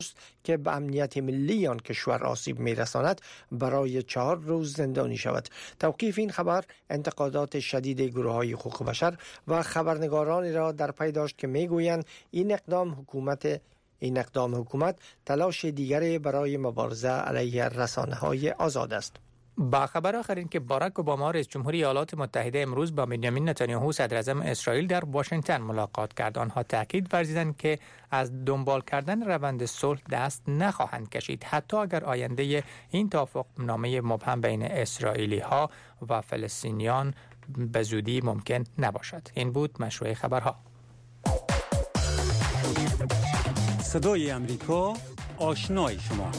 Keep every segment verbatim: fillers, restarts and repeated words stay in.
که به امنیت ملی آن کشور آسیب می‌رساند برای چهار روز زندانی شود. توقیف این خبر انتقادات شدید گروه‌های حقوق بشر و خبرنگارانی را در پی داشت که می‌گویند این اقدام حکومت این اقدام حکومت تلاش دیگری برای مبارزه علیه رسانه‌های آزاد است. با خبر آخرین که باراک اوباما رئیس جمهوری ایالات متحده امروز با بنیامین نتانیاهو صدر اعظم اسرائیل در واشنگتن ملاقات کرد. آنها تاکید ورزیدند که از دنبال کردن روند صلح دست نخواهند کشید، حتی اگر آینده این توافق نامه مبهم بین اسرائیلی ها و فلسطینیان به زودی ممکن نباشد. این بود مشروع خبرها. صدای امریکا، آشنای شما.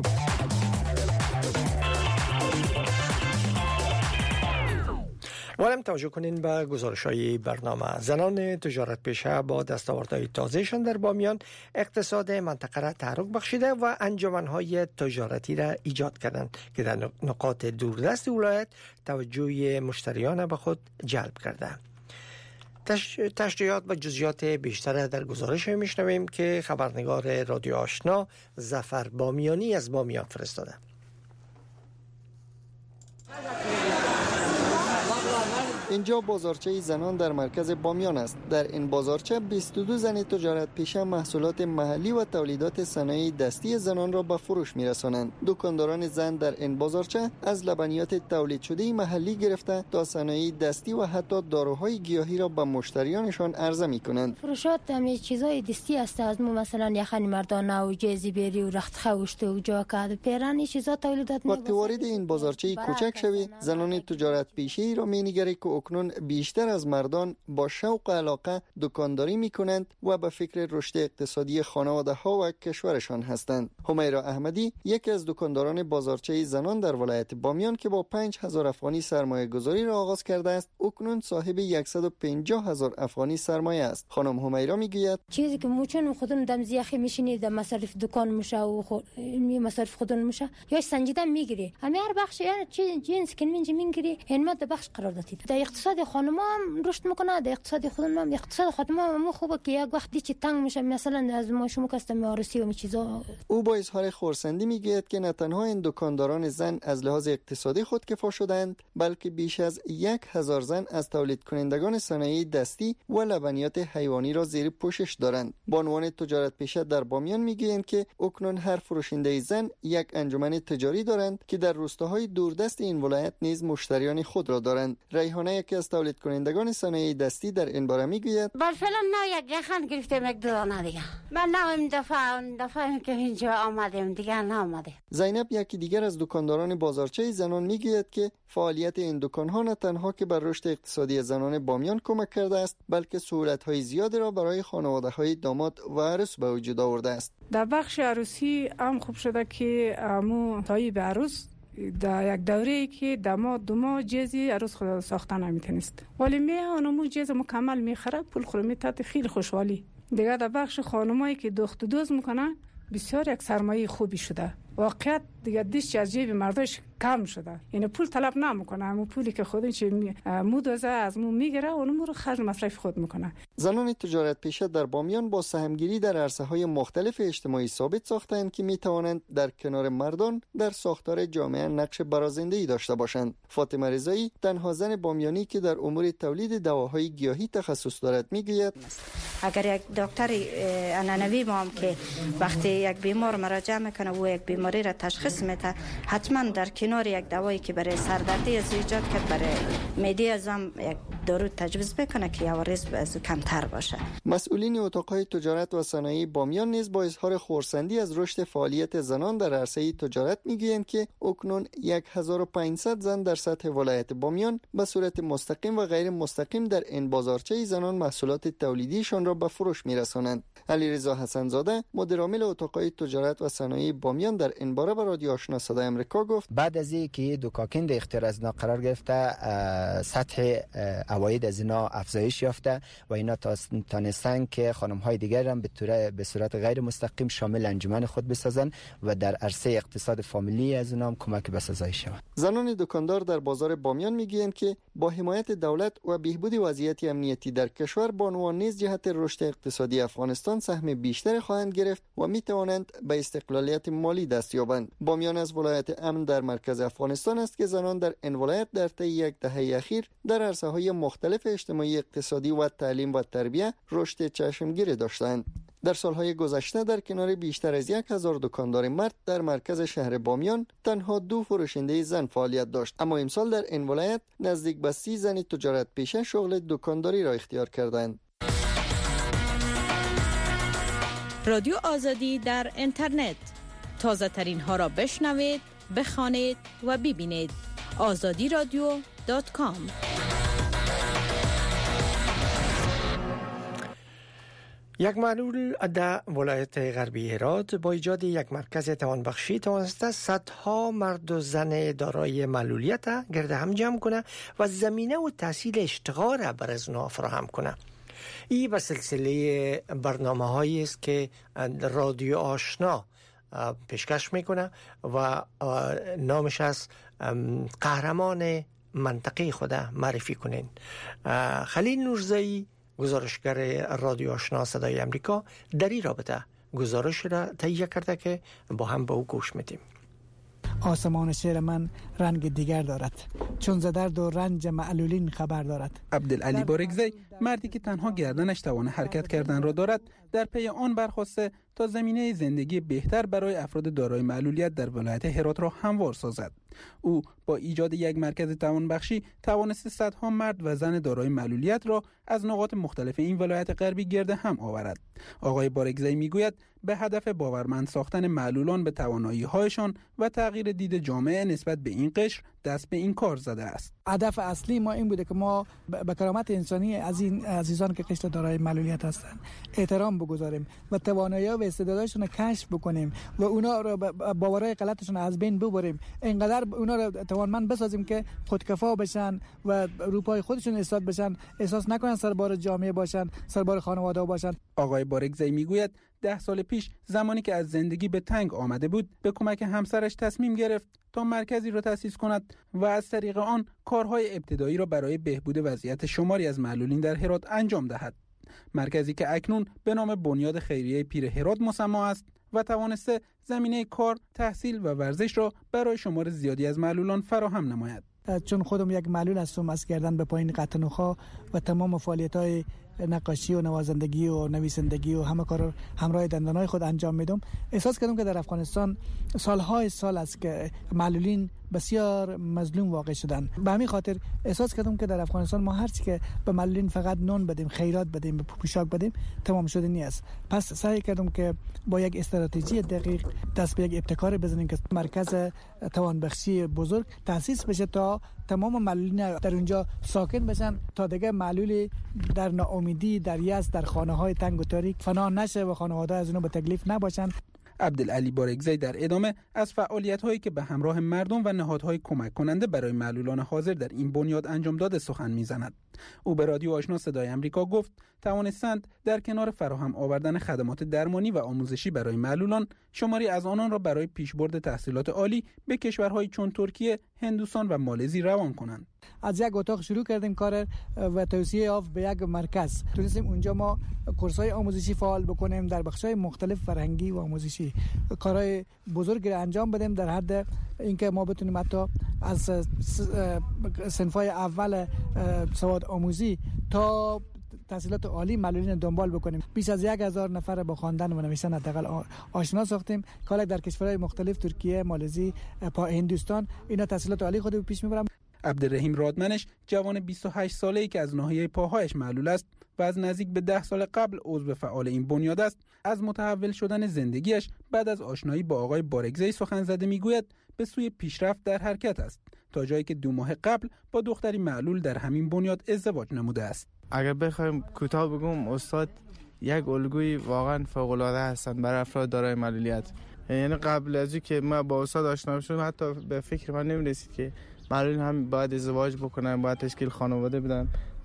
والم توجه کنین به گزارش‌های برنامه. زنان تجارت پیشه با دستاوردهای تازه‌شان در بامیان اقتصاد منطقه را تحرک بخشیده و انجمن‌های تجارتی را ایجاد کردند که در نقاط دوردست ولایت توجه مشتریان به خود جلب کرده. تش... تشریحات و جزئیات بیشتر در گزارش میشنویم که خبرنگار رادیو آشنا ظفر بامیانی از بامیان فرستاده. اینجا بازارچه زنان در مرکز بامیان است. در این بازارچه بیست و دو زن تجارت پیشه محصولات محلی و تولیدات صنایع دستی زنان را به فروش می‌رسانند. دکانداران زن در این بازارچه از لبنیات تولید شده محلی گرفته تا صنایع دستی و حتی داروهای گیاهی را به مشتریانشان عرضه می‌کنند. فروشات همه چیزای دستی است، از مثلا یخن مردانه و جزیبری و رخت خوشت و جاکد پیرانی چیزا تولیدات می‌کنند. وقتی وارد این بازارچه کوچک شوی، زنان تجارت پیشه را می‌نگری که اکنون بیشتر از مردان با شوق و علاقه دکانداری می کنند و به فکر رشد اقتصادی خانواده ها و کشورشان هستند. همیرا احمدی یکی از دکانداران بازارچه زنان در ولایت بامیان که با پنج هزار افغانی سرمایه گذاری را آغاز کرده است، اکنون صاحب صد و پنجاه هزار افغانی سرمایه است. خانم همیرا می گوید چیزی که موچون خودم دم زیخی میشینید در مصرف دکان میشه و خود می مصرف خودم میشه یا سنجیده میگیری همه هر بخش یعنی چیز جنس که منج میگیری این ماده بخش قرار دادید. در اقتصاد خانم هم رشد میکنه، در اقتصاد خودم هم اقتصاد خودم هم خوبه که یک وقتی چی تنگ میشه مثلا از ما شما کاستم عروسی و می چیزا. او با اظهار خرسندی میگوید که نه تنها این دکانداران زن از لحاظ اقتصادی خودکفا شدند، بلکه بیش از یک هزار زن از تولید کنندگان صنایع دستی و لبنیات حیوانی را زیر پوشش دارند. بانوان تجارت پیشه در بامیان میگویند که اکنون هر فروشنده زن یک انجمن تجاری دارند که در روستاهای دوردست این ولایت نیز مشتریان خود را دارند. ریحانه یکی از تولید کنندگان صنایع دستی در این باره میگوید بر فعلا نه یک یخن گرفتیم یک دانه دیگه. من نه این دفعه این دفعه که اینجا آمدیم دیگه نه آمده. زینب یکی دیگر از دکانداران بازارچه زنان میگوید که فعالیت این دکان‌ها نه تنها که بر رشد اقتصادی زنان بامیان کمک کرده است، بلکه سهولت‌های زیادی را برای خانواده‌های داماد و عروس به وجود آورده است. در بخش عروسی هم خوب شده که مو طایب عروس در یک دوره‌ای که دما دو ماه جزی عروس خود ساختن نمیتونست، ولی می اونمو جز مکمل میخره پول خورمی تات خیلی خوشحالی. دیگه در بخش خانمایی که دخت دوز میکنن بسیار یک سرمایه خوبی شده. واقعیت دیگه دیش از جیب مرداش کم شده، یعنی پول طلب نمیکنه، همون پولی که خودش چه مودازه از مو میگیره اونم رو خرج مصرف خود میکنه. زنان تجارت پیشه در بامیان با سهمگیری در عرصه‌های مختلف اجتماعی ثابت ساختند که میتوانند در کنار مردان در ساختار جامعه نقش برازنده‌ای داشته باشند. فاطمه رضایی تنها زن بامیانی که در امور تولید دواهای گیاهی تخصص دارد میگوید اگر یک دکتر عنعنوی ما هم که وقتی یک بیمار مراجعه میکنه و یک بیماری را تشخیص میده، حتما در کنار یک دوایی که برای سردردی از ایجاد کرد برای معده ازم یک دارو تجویز بکنه که عوارض از کمتر باشه. مسئولین اتاقهای تجارت و صنایع بامیان نیز با اظهار خرسندی از رشد فعالیت زنان در عرصه تجارت میگویند که اکنون هزار و پانصد زن در سطح ولایت بامیان به صورت مستقیم و غیر مستقیم در این بازارچه زنان محصولات تولیدیشان را به فروش میرسانند. علیرضا حسن زاده مدیر عامل اتاقهای تجارت و صنایع بامیان در این باره به رادیو آشنا صدای آمریکا گفت بعد از اینکه دو کاکند اختیار از قرار گرفته سطح عواید از اینا افزایش یافته و اینا تانستن که خانم‌های دیگر هم به به صورت غیر مستقیم شامل انجمن خود بسازن و در عرصه اقتصاد فامیلی از اینا هم کمک بسازای شود. زنان دکاندار در بازار بامیان میگویند که با حمایت دولت و بهبود وضعیت امنیتی در کشور بانوان نیز جهت رشد اقتصادی افغانستان سهم بیشتر خواهند گرفت و می توانند به استقلالیت مالی دست یابند. بامیان از ولایت امن در مرکز افغانستان است که زنان در این ولایت در طی یک دهه اخیر در عرصه‌های مختلف اجتماعی، اقتصادی و تعلیم و تربیت رشد چشمگیر داشتند. در سالهای گذشته در کنار بیشتر از یک هزار دکاندار مرد در مرکز شهر بامیان تنها دو فروشنده زن فعالیت داشت، اما امسال در این ولایت نزدیک به سی زن تجارت پیشه شغل دکانداری را اختیار کردند. رادیو آزادی در اینترنت، تازه ترین ها را بشنوید، بخوانید و ببینید. آزادی رادیو دات کام. یک معلول در ولایت غربی هرات با ایجاد یک مرکز توانبخشی توانسته صدها مرد و زن دارای معلولیت گرد هم جمع کنه و زمینه و تحصیل اشتغال را بر از اونها فراهم کنه. این به سلسله برنامه هایی است که رادیو آشنا پیشکش میکنه و نامش از قهرمان منطقه خود معرفی کنین. خلیل نورزایی، گزارشگر رادیو آشنا صدای امریکا، در این رابطه گزارش را تهیه کرده که با هم به او گوش میدیم. آسمان شعر من رنگ دیگر دارد، چون ز درد و رنج معلولین خبر دارد. عبدالعلی بارگزی، مردی که تنها گردنش توان حرکت کردن را دارد، در پی آن برخواسته تا زمینه زندگی بهتر برای افراد دارای معلولیت در ولایت هرات را هموار سازد. او با ایجاد یک مرکز توانبخشی توانسته صدها مرد و زن دارای معلولیت را از نقاط مختلف این ولایت غربی گرد هم آورد. آقای بارگزی میگوید به هدف باورمند ساختن معلولان به توانایی‌هایشان و تغییر دید جامعه نسبت به این قشر دست به این کار زده است. هدف اصلی ما این بوده که ما به کرامت انسانی از این عزیزان که قشر دارای معلولیت هستند احترام بگذاریم و توانایی و استعدادشون رو کشف بکنیم و اونا رو باورهای غلطشون از بین ببریم. اینقدر اونا رو توانمند بسازیم که خودکفا بشن و روپای خودشون ایستاد بشن، احساس نکنن سربار جامعه باشن، سربار خانواده باشن. آقای بارگزی میگوید ده سال پیش زمانی که از زندگی به تنگ آمده بود، به کمک همسرش تصمیم گرفت تا مرکزی را تأسیس کند و از طریق آن کارهای ابتدایی را برای بهبود وضعیت شماری از معلولین در هرات انجام دهد. مرکزی که اکنون به نام بنیاد خیریه پیر هرات مسما است و توانسته زمینه کار، تحصیل و ورزش را برای شمار زیادی از معلولان فراهم نماید. چون خودم یک معلول هستم، از گردن به پایین قطع نخا و تمام فعالیت‌های نقاشی و نوازندگی و نویسندگی و همه کار همراه دندانای خود انجام میدم. احساس کردم که در افغانستان سالهای سال است که معلولین بسیار مظلوم واقع شدن. به همین خاطر احساس کردم که در افغانستان ما هر چی که به معلولین فقط نان بدیم، خیرات بدیم، پوشاک بدیم، تمام شده نیست. پس سعی کردم که با یک استراتژی دقیق دست به یک ابتکار بزنیم که مرکز توانبخشی بزرگ تأسیس بشه تا تمام معلولین در اونجا ساکن بشن، تا دیگه معلولی در ناامیدی، در یأس، در خانه‌های تنگ و تاریک فنا نشه و خانواده از اونها به تکلیف نباشن. عبدالعلی بارگزی در ادامه از فعالیت‌هایی که به همراه مردم و نهادهای کمک کننده برای معلولان حاضر در این بنیاد انجام داده سخن می‌زند. او به رادیو آشنا صدای آمریکا گفت توانستند در کنار فراهم آوردن خدمات درمانی و آموزشی برای معلولان، شماری از آنان را برای پیشبرد تحصیلات عالی به کشورهای چون ترکیه، هندوستان و مالزی روان کنند. از یک اتاق شروع کردیم کار و توسعه یافت به یک مرکز. تونستیم اونجا ما کورس‌های آموزشی فعال بکنیم، در بخش‌های مختلف فرهنگی و آموزشی کارهای بزرگی را انجام بدیم، در حد اینکه ما بتونیم حتی از صنف‌های اول سواد آموزی تا تحصیلات عالی معلولین دنبال بکنیم. بیش از یک هزار نفر با خواندن و نوشتن حداقل آشنا ساختیم. کار در کشورهای مختلف، ترکیه، مالزی، هندوستان، اینا تحصیلات عالی خود رو پیش میبرن. عبدالرحیم رادمنش، جوان بیست و هشت ساله‌ای که از ناحیه پاهایش معلول است و از نزدیک به ده سال قبل عضو فعال این بنیاد است، از متحول شدن زندگیش بعد از آشنایی با آقای بارگزی سخن زده میگوید به سوی پیشرفت در حرکت است، تا جایی که دو ماه قبل با دختری معلول در همین بنیاد ازدواج نموده است. اگر بخوایم کوتاه بگم، استاد یک الگوی واقعا فوق‌العاده هستند برای افراد دارای معلولیت. یعنی قبل از اینکه ما با استاد آشنا شدم حتی به فکر من نمی‌رسید که معلولین هم باید ازدواج بکنن، باید تشکیل خانواده بدن.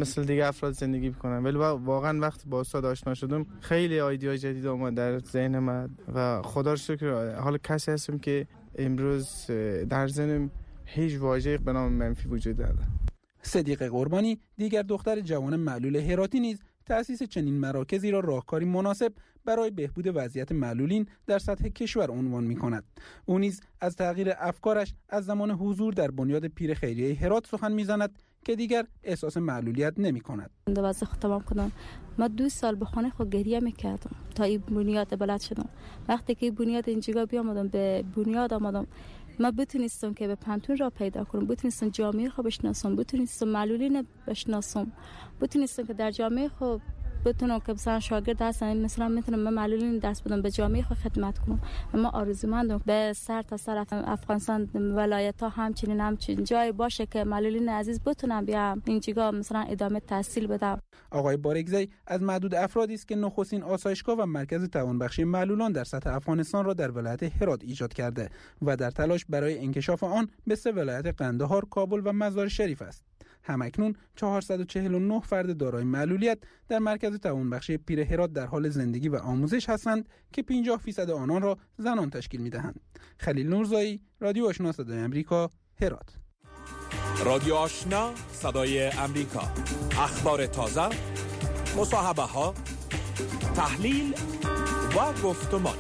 مثل دیگه افراد زندگی بکنم. ولی واقعا وقتی با استاد آشنا شدم خیلی ایده جدید اومد در ذهن من و خدا رو شکر حالا کسی هستم که امروز در ذهنم هیچ واژه‌ای به نام منفی وجود نداره. صدیق قربانی دیگر دختر جوان معلول هراتی نیز تأسیس چنین مراکزی را راهکاری مناسب برای بهبود وضعیت معلولین در سطح کشور عنوان می‌کند. او نیز از تغییر افکارش از زمان حضور در بنیاد پیر خیریه هرات سخن می‌زند که دیگر احساس معلولیت نمی‌کند. وظیفه خود تمام کردم. من دو سال به خانه خود گریه می‌کردم تا این بنیاد بلد شدم. وقتی که بنیاد اینجا بیامدم به بنیاد آمدم، من بتونستم که به پنتون را پیدا کنم، بتونستم جامعه خود بشناسم، بتونستم معلولین بشناسم، بتونستم که در جامعه خود بتونم که مثلا شاگرد هستن مثلا میتونم من معلولین دست بدم به جامعه خود خدمت کنم. ما آرزومندم به سر تا سر افغانستان ولایت ها همچنین همچنین جای باشه که معلولین عزیز بتونم بیام اینجا مثلا ادامه تحصیل بدم. آقای بارگزی از معدود افرادی است که نخستین آسایشگاه و مرکز توانبخشی معلولان در سطح افغانستان را در ولایت هرات ایجاد کرده و در تلاش برای انکشاف آن به سه ولایت قندهار، کابل و مزار شریف است. همکنون چهارصد و چهل و نه فرد دارای معلولیت در مرکز توانبخشی پیر هرات در حال زندگی و آموزش هستند که پنجاه درصد آنان را زنان تشکیل می‌دهند. خلیل نورزایی، رادیو آشنا صدای آمریکا، هرات. رادیو آشنا صدای آمریکا، اخبار تازه، مصاحبه‌ها، تحلیل و گفتمان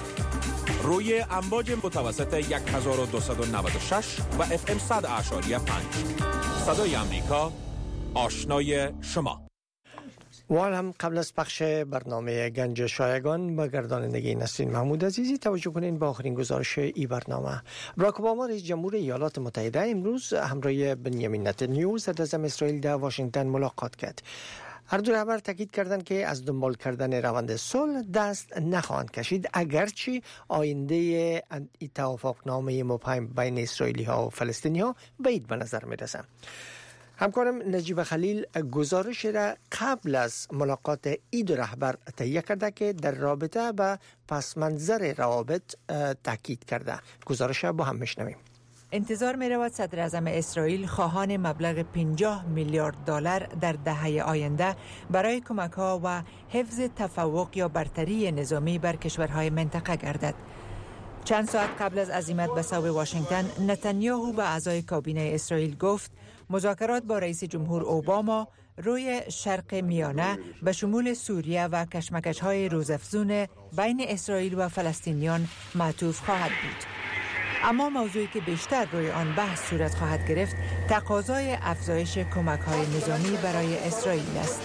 روی امواج متوسط یک هزار و دویست و نود و شش و اف ام صد اعشاری پنج. صدای آمریکا، آشنای شما. وال هم قبل از پخش برنامه گنج شایگان با گردانندگی نسرین محمود عزیزی توجه کنین با آخرین گزارش ای برنامه. باراک اوباما رئیس جمهور ایالات متحده امروز همراه بنیامین نتانیاهو صدر اعظم اسرائیل در واشنگتن ملاقات کرد. هر دو رهبر تاکید کردند که از دنبال کردن روند صلح دست نخواهند کشید اگرچه آینده توافقنامه مبهم بین اسرائیلی ها و فلسطینی ها بعید به نظر می رسد. همکارم نجیب خلیل گزارش را قبل از ملاقات این دو رهبر تهیه کرده که در رابطه با پس منظر روابط تاکید کرده. گزارش را با هم میشنویم. انتظار می رود صدر اعظم اسرائیل خواهان مبلغ پنجاه میلیارد دلار در دهه آینده برای کمک ها و حفظ تفوق یا برتری نظامی بر کشورهای منطقه گردد. چند ساعت قبل از عزیمت به سوی واشنگتن، نتانیاهو به اعضای کابینه اسرائیل گفت مذاکرات با رئیس جمهور اوباما روی شرق میانه به شمول سوریه و کشمکش‌های روزافزون بین اسرائیل و فلسطینیان معطوف خواهد بود. اما موضوعی که بیشتر روی آن بحث صورت خواهد گرفت تقاضای افزایش کمک‌های نظامی برای اسرائیل است.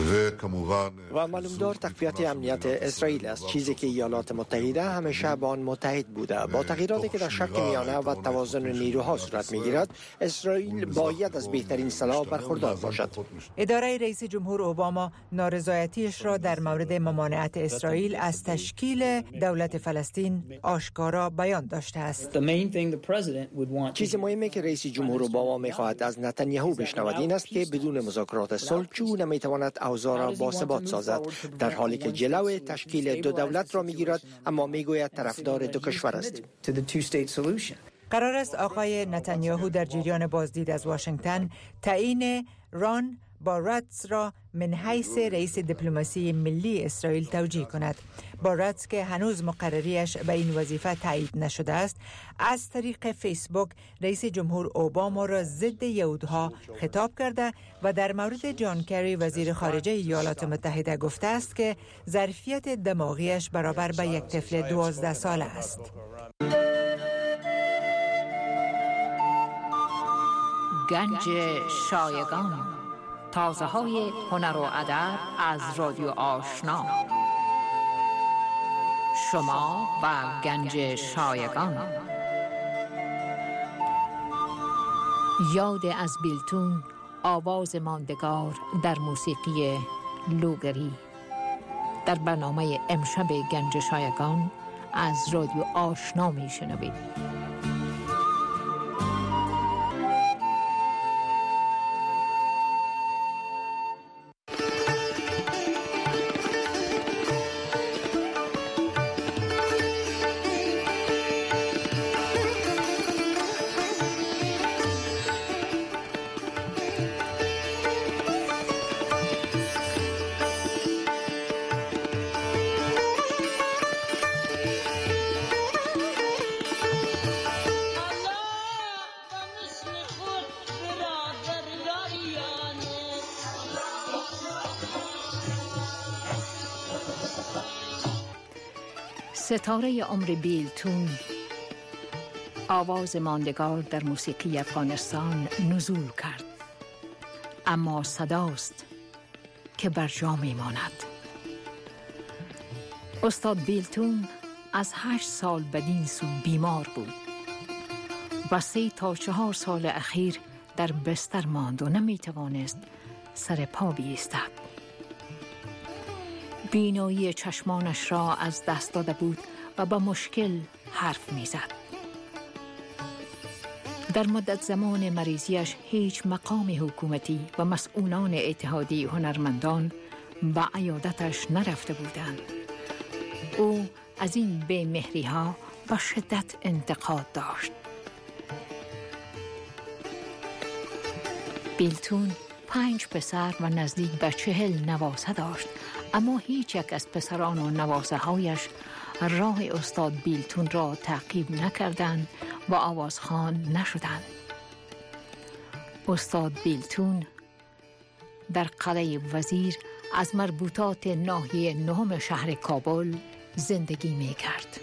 و معلومدار تقویت امنیت اسرائیل است، چیزی که ایالات متحده همیشه با آن متحد بوده. با تغییراتی که در شرق میانه و توازن نیروها صورت می‌گیرد، اسرائیل باید از بهترین سلاح برخوردار باشد. اداره رئیس جمهور اوباما نارضایتیش را در مورد ممانعت اسرائیل از تشکیل دولت فلسطین آشکارا بیان داشته است. چیز مهمی که رئیس جمهور اوباما می‌خواهد از نتانیاهو بشنود این است که بدون مذاکرات صلح چگونه می‌تواند اوضاع را باثبات سازد، در حالی که جلوی تشکیل دو دولت را می‌گیرد اما می‌گوید طرفدار دو کشور است. قرار است آقای نتانیاهو در جریان بازدید از واشنگتن تعیین ران باراتز را من حیث رئیس دیپلماسی ملی اسرائیل توجیه کند. باراتز که هنوز مقرریش به این وظیفه تایید نشده است، از طریق فیسبوک رئیس جمهور اوباما را ضد یهودها خطاب کرده و در مورد جان کری وزیر خارجه ایالات متحده گفته است که ظرفیت دماغیش برابر به یک طفل دوازده ساله است. گنج شایگان، تازه های هنر و ادب از رادیو آشنا. شما و گنج شایگان. یاد از بیلتون، آواز ماندگار در موسیقی لوگری. در برنامه امشب گنج شایگان از رادیو آشنا می شنوید. ستاره عمر بیلتون، آواز ماندگار در موسیقی افغانستان نزول کرد، اما صداست که بر جا میماند. استاد بیلتون از هشت سال بدین سو بیمار بود و سه تا چهار سال اخیر در بستر ماند و نمیتوانست سر پا بایستد. بینایی چشمانش را از دست داده بود و با مشکل حرف میزد. در مدت زمان مریضیش هیچ مقام حکومتی و مسئولان اتحادیه هنرمندان به عیادتش نرفته بودند. او از این بی‌مهری ها با شدت انتقاد داشت. بیلتون پنج پسر و نزدیک به چهل نوازه داشت، اما هیچ یک از پسران و نوازه هایش راه استاد بیلتون را تعقیب نکردند و آوازخوان نشدند. استاد بیلتون در قلعه وزیر از مربوطات ناحیه نهم شهر کابل زندگی می کرد.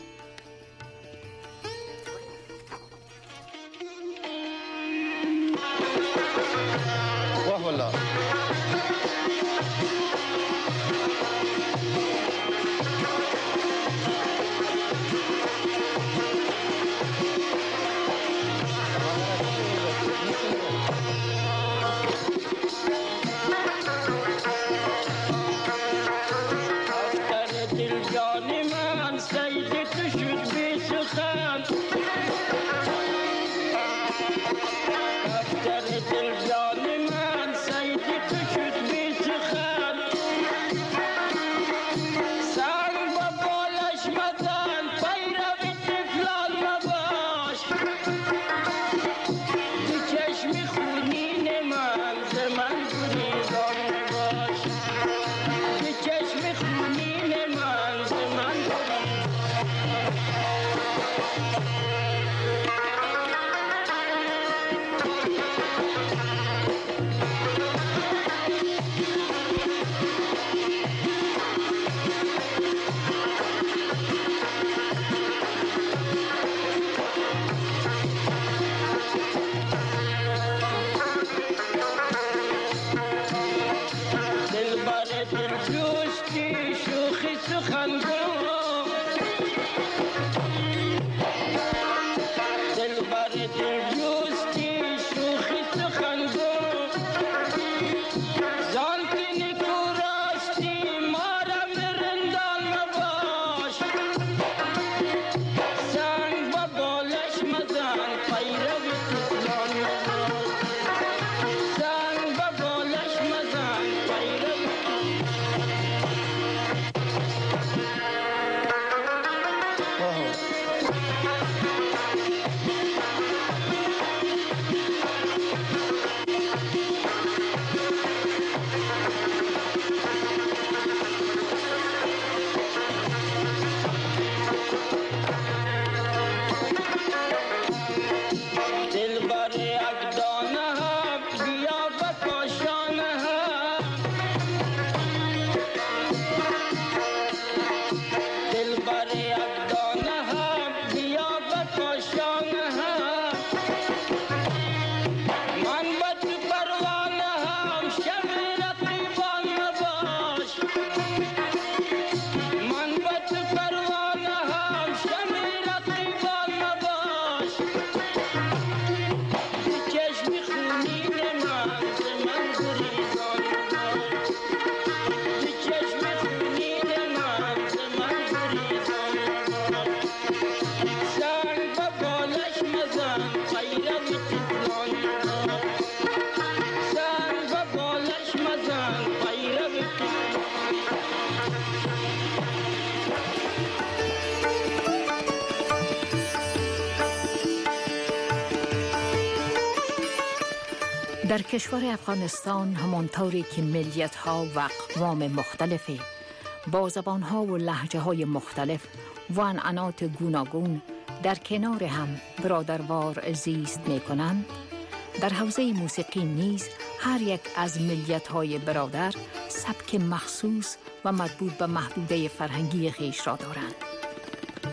در کشور افغانستان همانطوری که ملیت ها و اقوام مختلفی با زبان ها و لهجه های مختلف و عنعنات گوناگون در کنار هم برادروار زیست می کنند، در حوزه موسیقی نیز هر یک از ملیت های برادر سبک مخصوص و مربوط به محدوده فرهنگی خیش را دارند.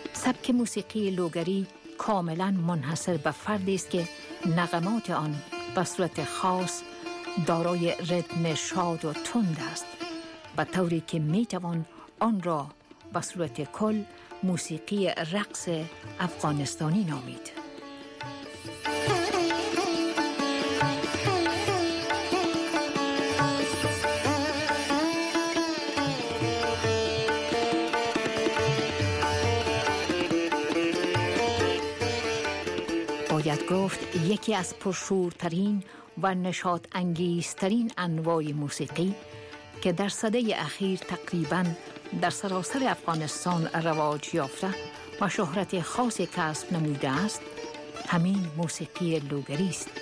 سبک موسیقی لوگری کاملا منحصر به فردی است که نغمات آن به صورت خاص دارای ریتم شاد و تند است، به طوری که می توان آن را به صورت کل موسیقی رقص افغانستانی نامید. باید گفت یکی از پرشورترین و نشاط انگیزترین انواع موسیقی که در سده اخیر تقریباً در سراسر افغانستان رواج یافته و شهرت خاصی کسب نموده است، همین موسیقی لوگری است.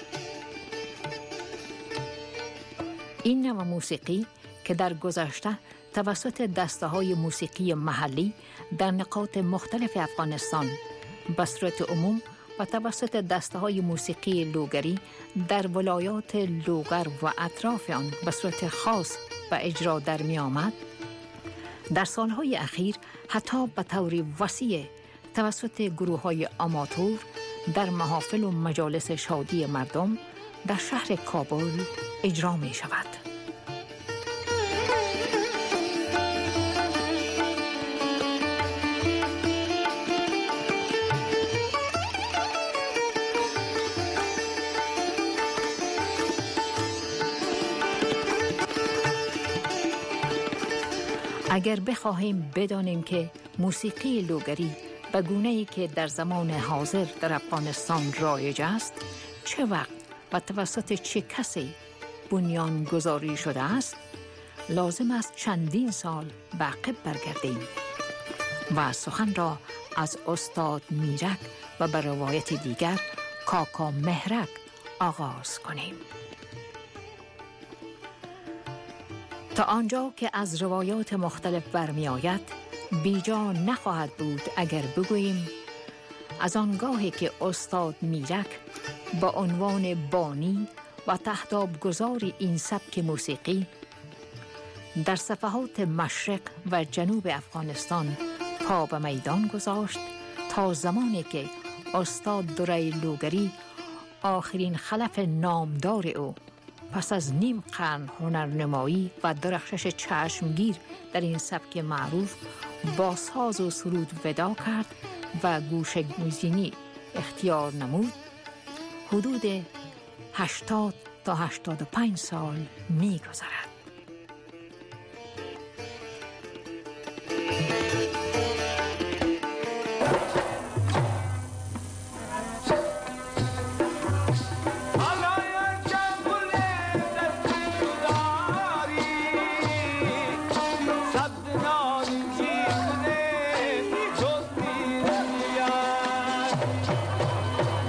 این نوع موسیقی که در گذشته توسط دسته‌های موسیقی محلی در نقاط مختلف افغانستان به صورت عموم و توسط دسته‌های موسیقی لوگری در ولایات لوگر و اطراف آن به صورت خاص و اجرا در می آمد، در سالهای اخیر حتی به طور وسیع توسط گروه‌های آماتور در محافل و مجالس شادی مردم در شهر کابل اجرا می شود. اگر بخواهیم بدانیم که موسیقی لوگری به گونه‌ای که در زمان حاضر در افغانستان رایج است، چه وقت و توسط چه کسی بنیان گذاری شده است، لازم است چندین سال به عقب برگردیم و سخن را از استاد میرک و به روایت دیگر کاکا مهرک آغاز کنیم. تا آنجا که از روایات مختلف برمی آید، بیجا نخواهد بود اگر بگوییم از آنگاهی که استاد میرک با عنوان بانی و تهدابگذار این سبک موسیقی در صفحات مشرق و جنوب افغانستان پا به میدان گذاشت، تا زمانی که استاد دوره لوگری آخرین خلف نامدار او پس از نیم قرن هنرنمایی و درخشش چشمگیر در این سبک معروف با ساز و سرود ودا کرد و گوشه‌گزینی اختیار نمود، حدود هشتاد تا هشتاد و پنج سال می گذرد.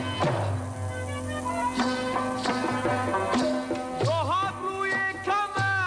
روی کمر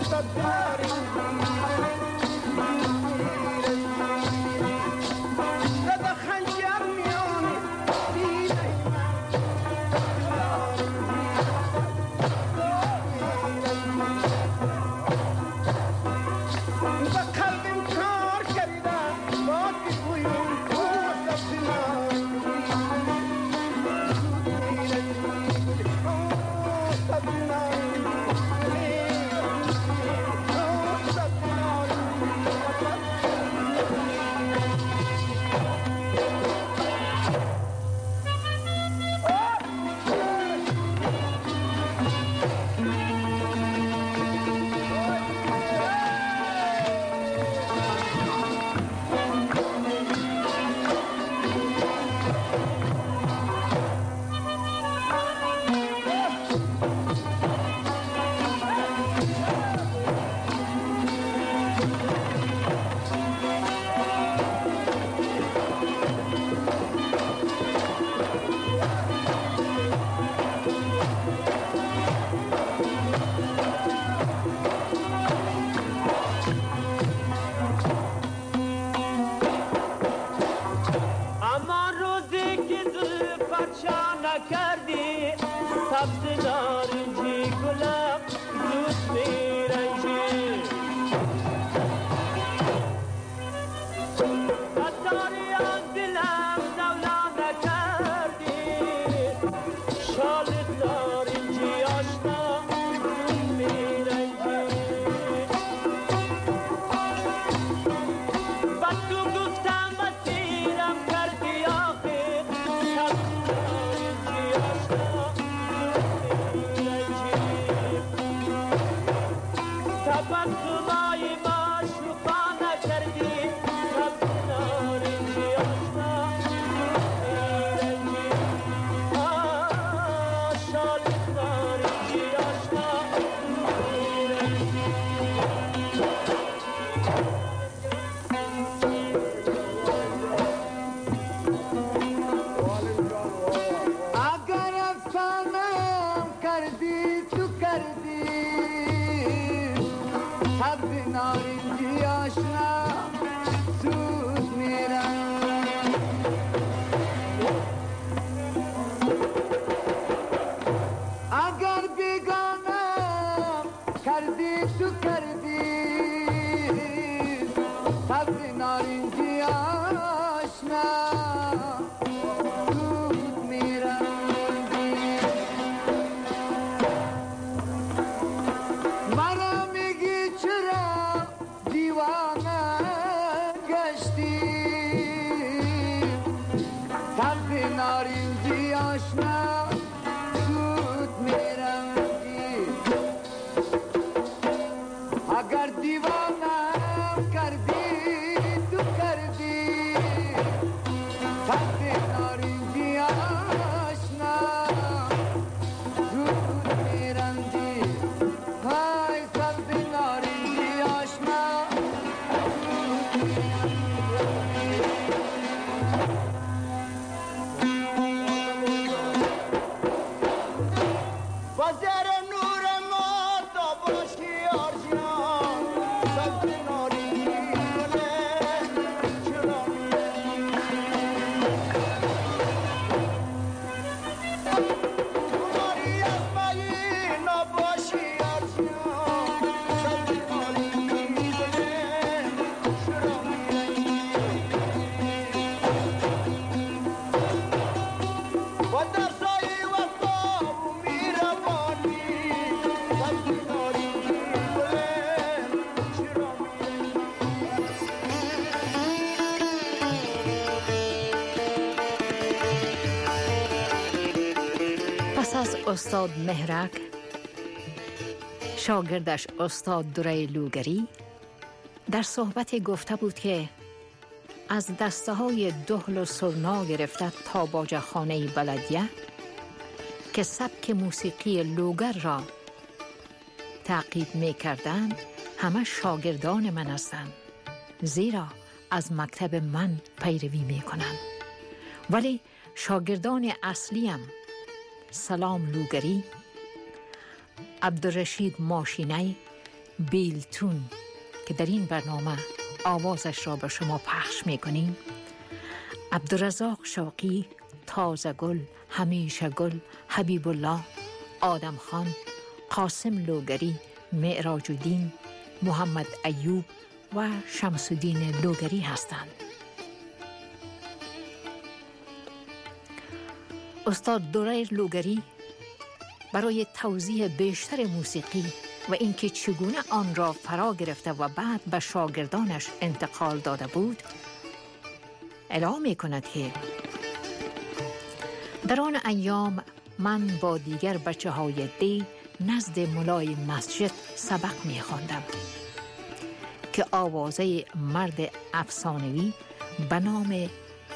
استاد مهرک، شاگردش استاد دوره لوگری در صحبت گفته بود که از دسته های دهل و سرنا گرفته تا باجخانه بلدیه که سبک موسیقی لوگر را تعقیب می کردند همه شاگردان من هستند، زیرا از مکتب من پیروی می کنند. ولی شاگردان اصلیم سلام لوگری، عبدالرشید ماشینی بیلتون که در این برنامه آوازش را به شما پخش میکنیم، عبدالرزاق شوقی، تازه گل، همیشه گل، حبیب الله، آدم خان، قاسم لوگری، معراج الدین، محمد ایوب و شمس الدین لوگری هستند. استاد دوریر لوگری برای توضیح بیشتر موسیقی و اینکه چگونه آن را فرا گرفته و بعد به شاگردانش انتقال داده بود، اعلام می کند که در آن ایام من با دیگر بچه های دی نزد ملای مسجد سبق می خواندم که آوازه مرد افسانوی به نام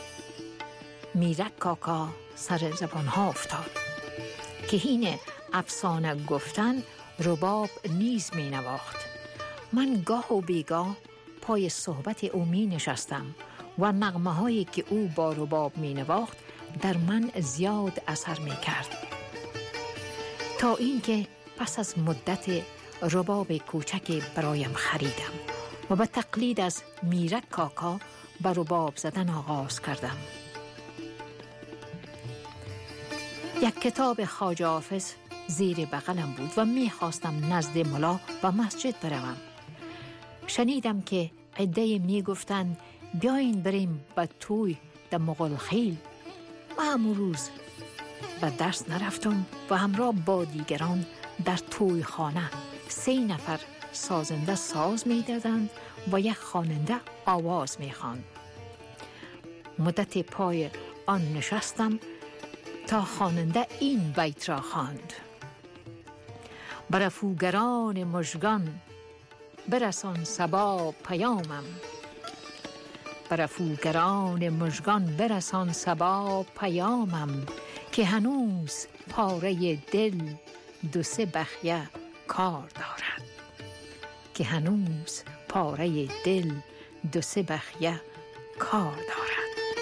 میرک کاکا سر زبان ها افتاد که هین افسانه گفتن رباب نیز می نواخت. من گاه و بیگاه پای صحبت او می نشستم و نغمه هایی که او با رباب می نواخت در من زیاد اثر می کرد، تا اینکه پس از مدت رباب کوچک برایم خریدم و به تقلید از میرک کاکا به رباب زدن آغاز کردم. یک کتاب خواجه حافظ زیر بغلم بود و می خواستم نزد ملا و مسجد بروم. شنیدم که عده می گفتند بیاین بریم به توی در مغل خیل. و همون روز به درس نرفتم و همراه با دیگران در توی خانه سه نفر سازنده ساز می دادند و یک خواننده آواز می خواند. مدت پای آن نشستم تا خواننده این بیت را خواند: برافوگران مژگان برسان صبا پیامم، برافوگران مژگان برسان صبا پیامم، که هنوز پاره دل دو سه بخیه کار دارد، که هنوز پاره دل دو سه بخیه کار دارد.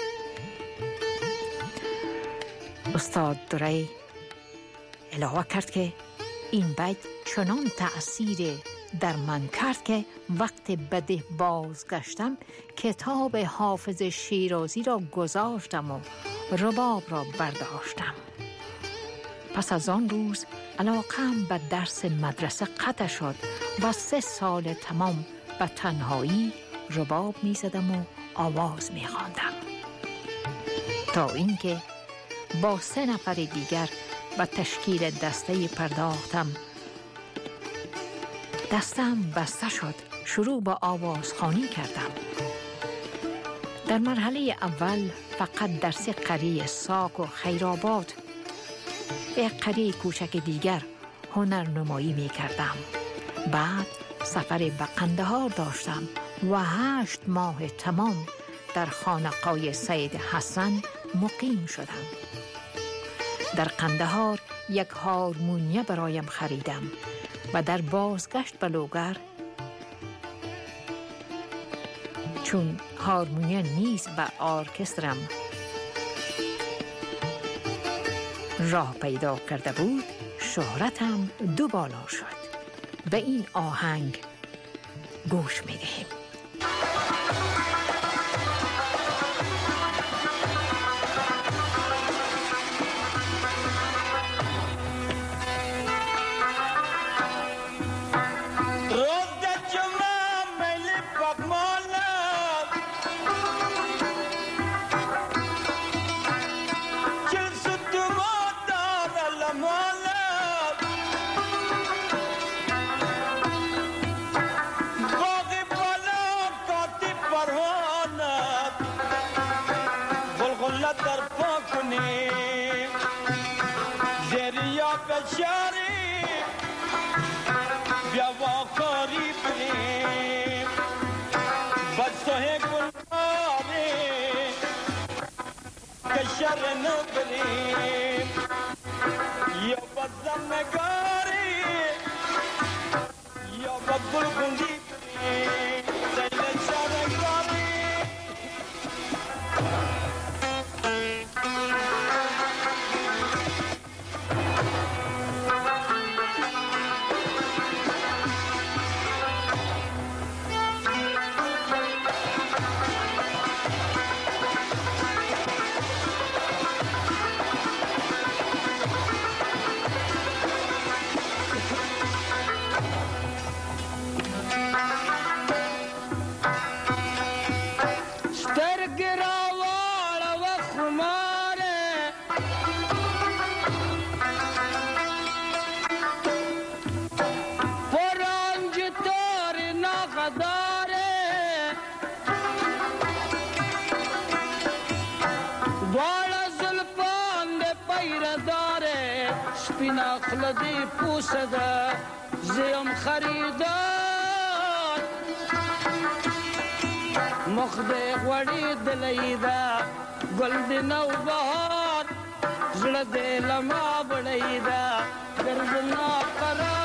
استاد دوری علاوه کرد که این بیت چنان تأثیر در من کرد که وقت بده بازگشتم کتاب حافظ شیرازی را گذاشتم و رباب را برداشتم. پس از آن روز علاقم به درس مدرسه قطع شد و سه سال تمام به تنهایی رباب می زدم و آواز می خواندم، تا اینکه با سه نفر دیگر به تشکیل دسته پرداختم. دستم بسته شد، شروع با آوازخوانی کردم. در مرحله اول فقط در سه قریه ساک و خیرآباد و یک قریه کوچک دیگر هنرنمایی می کردم. بعد سفر به قندهار داشتم و هشت ماه تمام در خانقاه سید حسن مقیم شدم. در قندهار یک هارمونیه برایم خریدم و در بازگشت به لوگر، چون هارمونیه نیز به ارکسترم راه پیدا کرده بود، شهرتم دو بالا شد. به این آهنگ گوش می دهیم. داره والا زلفان ده پیر داره سپینا خلدی پوسده زیم خریدار مخده غوڑی دلیده گل دی نو بهار زړه دې لما بړیده ګرځنا قرار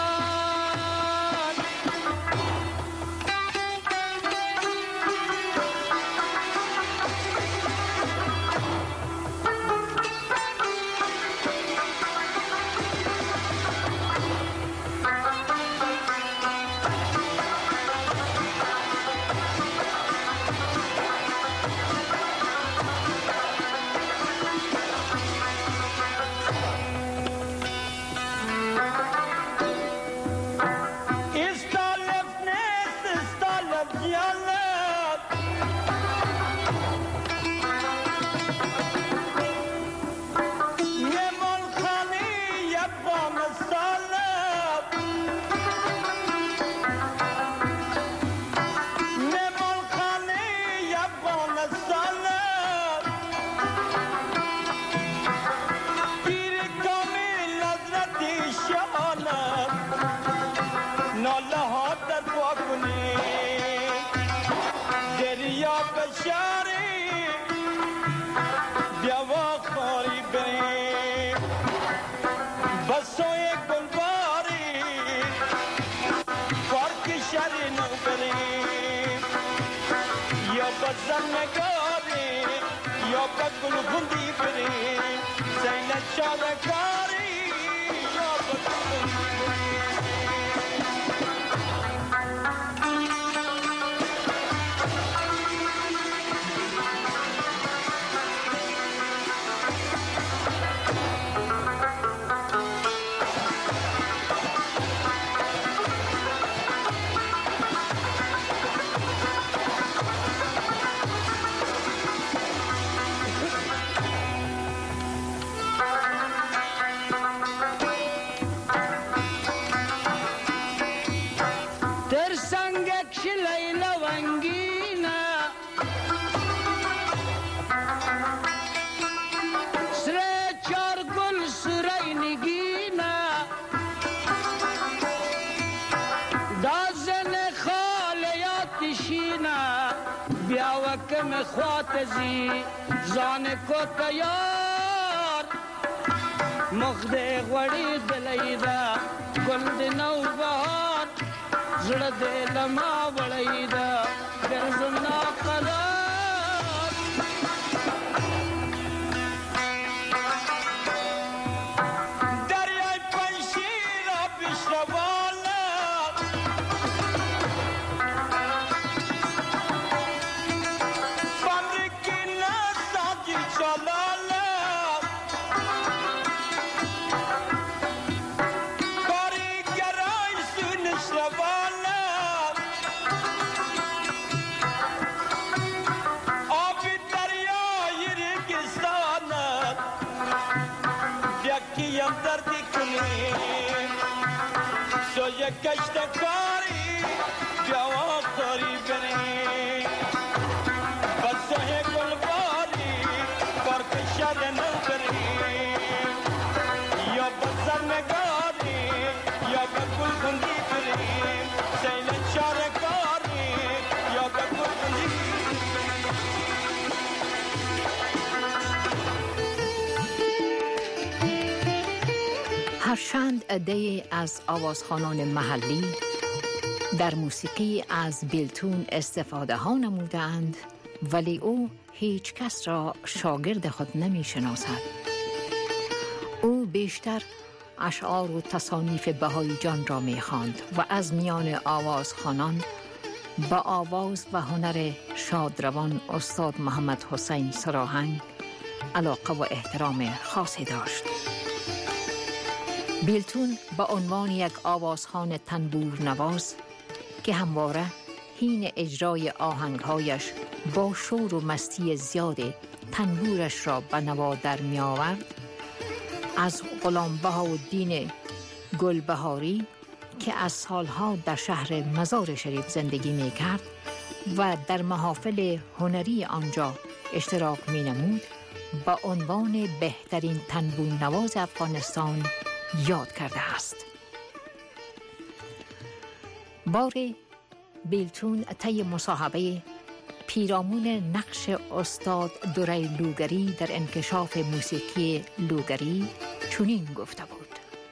زنگاری یا بگل گندی بری زینت شادکاری یا بگل گندی بری خواتزی زان کو تیار مخده غوڑی دلیدا گل دی نو بهار زړه دې لما وړیدا ګرځنا قرار دریای پنشیر بشوالا گشت کاری جواب داری بری بسه گلباری برک شد نو بری یا بسر نگاری یا بگل گندی بری سیل چارکاری یا بگل گندی هرچند عده‌ای از آوازخوانان محلی در موسیقی از بیلتون استفاده ها نمودند، ولی او هیچ کس را شاگرد خود نمی شناسد. او بیشتر اشعار و تصانیف بهایی جان را می خواند و از میان آوازخوانان با آواز و هنر شادروان استاد محمد حسین سراهنگ علاقه و احترام خاصی داشت. بیلتون با عنوان یک آوازخوان تنبور نواز که همواره حین اجرای آهنگهایش با شور و مستی زیاد تنبورش را به نوا در می آورد، از غلام بهاءالدین گلبهاری که از سالها در شهر مزار شریف زندگی می کرد و در محافل هنری آنجا اشتراک می نمود با عنوان بهترین تنبون نواز افغانستان یاد کرده است. باری بیلتون طی مصاحبه پیرامون نقش استاد دوره لوگری در انکشاف موسیقی لوگری چنین گفته بود: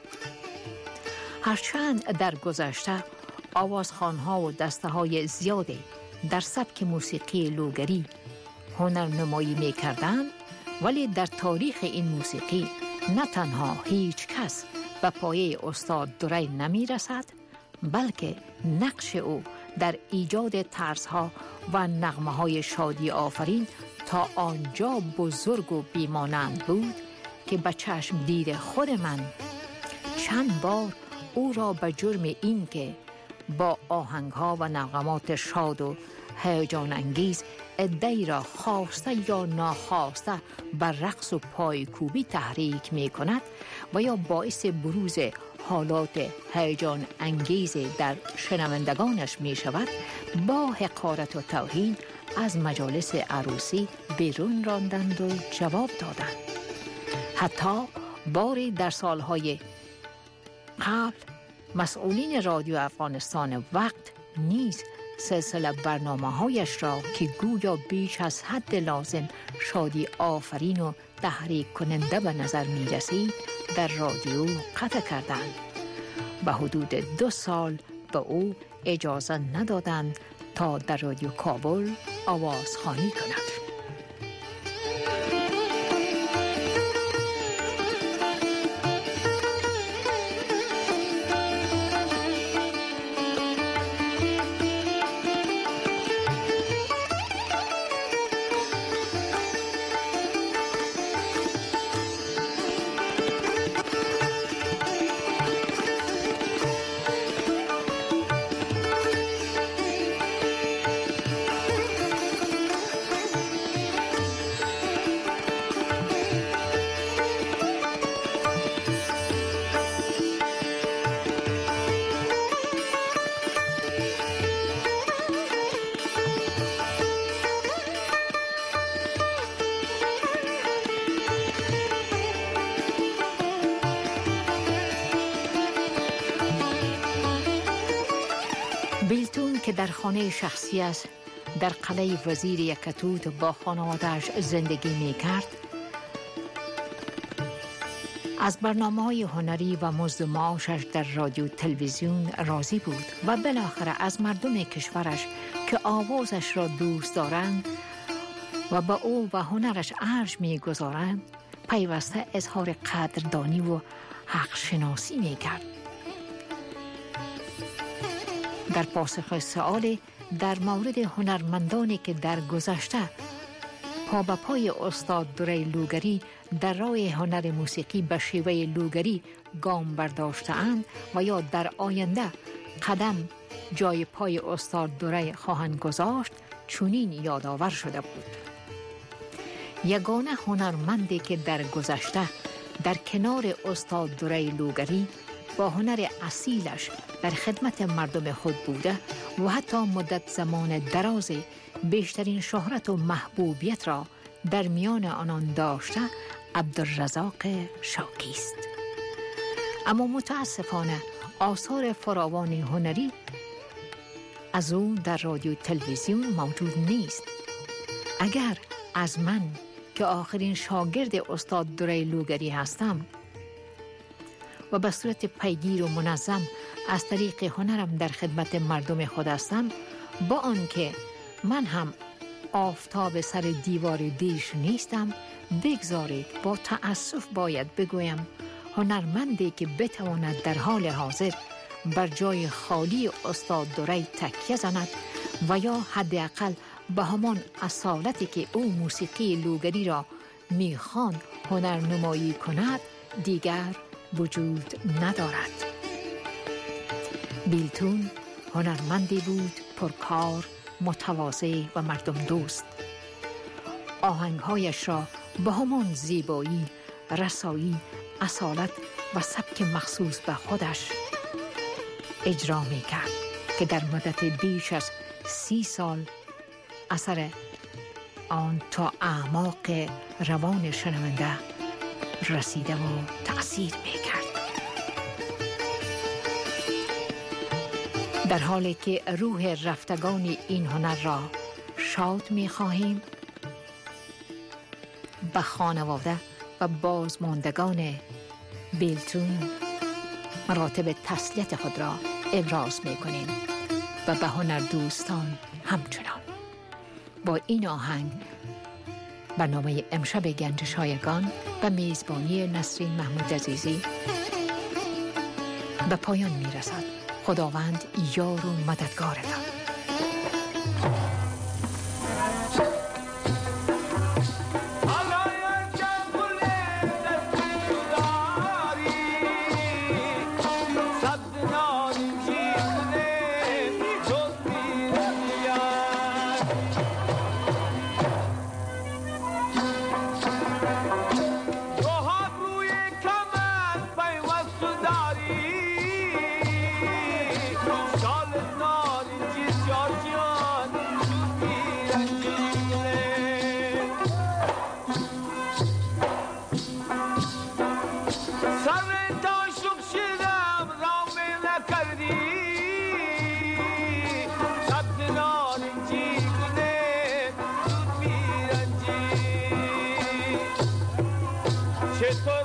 هرچند در گذشته آوازخوان‌ها و دسته‌های زیادی در سبک موسیقی لوگری هنرنمایی می‌کردند، ولی در تاریخ این موسیقی نه تنها هیچ کس به پایه استاد دوره نمی‌رسد، بلکه نقش او در ایجاد طرزها و نغمه‌های شادی آفرین تا آنجا بزرگ و بیمانند بود که به چشم دید خود من چند بار او را به جرم این که با آهنگ‌ها و نغمات شاد و هیجان انگیز عده‌ای را خواسته یا ناخواسته بر رقص و پایکوبی تحریک می کند و یا باعث بروز حالات هیجان انگیز در شنوندگانش می شود، با حقارت و توهین از مجالس عروسی بیرون راندند و جواب دادند. حتی باری در سالهای قبل مسئولین رادیو افغانستان وقت نیز سلسله برنامه‌هایش را که گویا بیش از حد لازم شادی آفرین و تحریک کننده به نظر می رسید در رادیو قطع کردند. به حدود دو سال به او اجازه ندادند تا در رادیو کابل آوازخوانی کند. بیلتون که در خانه شخصی است در قلعه وزیر یکتوت با خانواده‌اش زندگی می کرد، از برنامه‌های هنری و مزد معاشش در رادیو تلویزیون راضی بود و بالاخره از مردم کشورش که آوازش را دوست دارند و با او و هنرش ارج می گذارند پیوسته اظهار قدردانی و حق شناسی می کرد. در پاسخ سؤال در مورد هنرمندانی که در گذشته پا به پای استاد دوره لوگری در راه هنر موسیقی به شیوه لوگری گام برداشته‌اند و یا در آینده قدم جای پای استاد دوره خواهند گذاشت، چنین یادآور شده بود: یگانه هنرمندی که در گذشته در کنار استاد دوره لوگری با هنر اصیلش در خدمت مردم خود بوده و حتی مدت زمان دراز بیشترین شهرت و محبوبیت را در میان آنان داشته عبدالرزاق شاکی است. اما متاسفانه آثار فراوان هنری از او در رادیو تلویزیون موجود نیست. اگر از من که آخرین شاگرد استاد دوره لوگری هستم و به صورت پیگیر و منظم از طریق هنرم در خدمت مردم خود هستم، با آنکه من هم آفتاب سر دیوار دیش نیستم، بگذارید با تأسف باید بگویم هنرمندی که بتواند در حال حاضر بر جای خالی استاد دوره تکیه زند و یا حداقل به همان اصالتی که او موسیقی لوگری را میخواند هنرنمایی کند دیگر وجود ندارد. بیلتون هنرمندی بود پرکار، متواضع و مردم دوست. آهنگهایش را به همان زیبایی، رسایی، اصالت و سبک مخصوص به خودش اجرا می کرد که در مدت بیش از سی سال اثر آن تا اعماق روان شنونده رسیده و تأثیر می کرد. در حالی که روح رفتگان این هنر را شاد می خواهیم، به خانواده و بازماندگان بیلتون مراتب تسلیت خود را ابراز می کنیم و به هنر دوستان همچنان. با این آهنگ برنامه امشب گنج شایگان و میزبانی نسرین محمود عزیزی به پایان می رسد. خداوند یار و مددگارتان. Esto